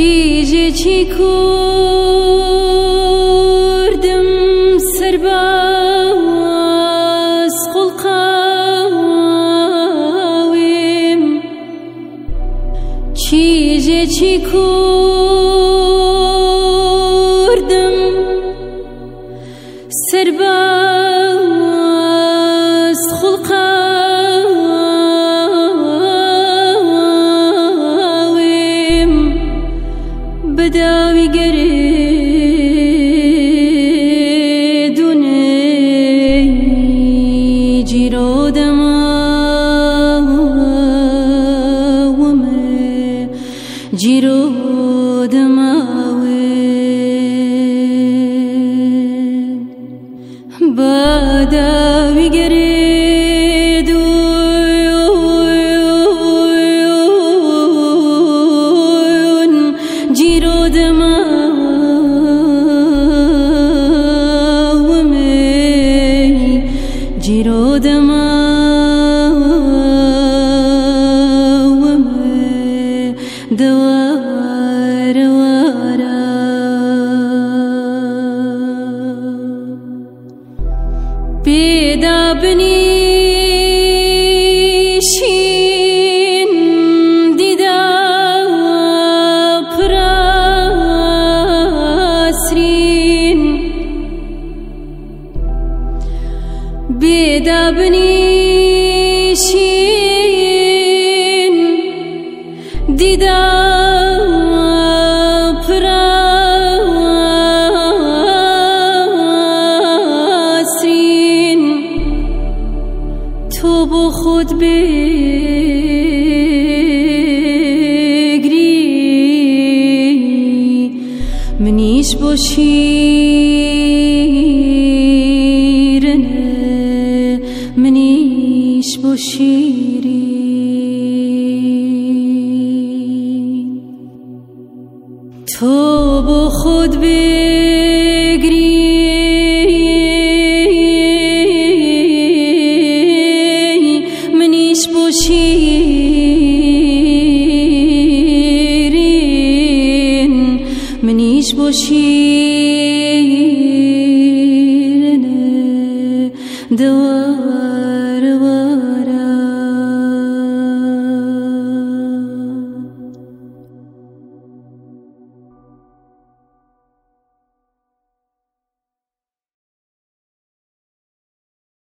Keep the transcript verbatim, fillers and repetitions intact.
چیجی چی کردم سرباز خلقاویم چیجی چی کردم سرباز خلقاویم بداوی گردونی جیرو دماومه جیرو دماوه بداوی گردون جیرو دماومه جیرو دماومه دوار وارا پیدا بنیشین دیدا پراسرین پیدا بنیشین دیدا تو با خود بگری منیش با شیرنه منیش با شیرین تو با خود بگری شیرین منیش با شیرین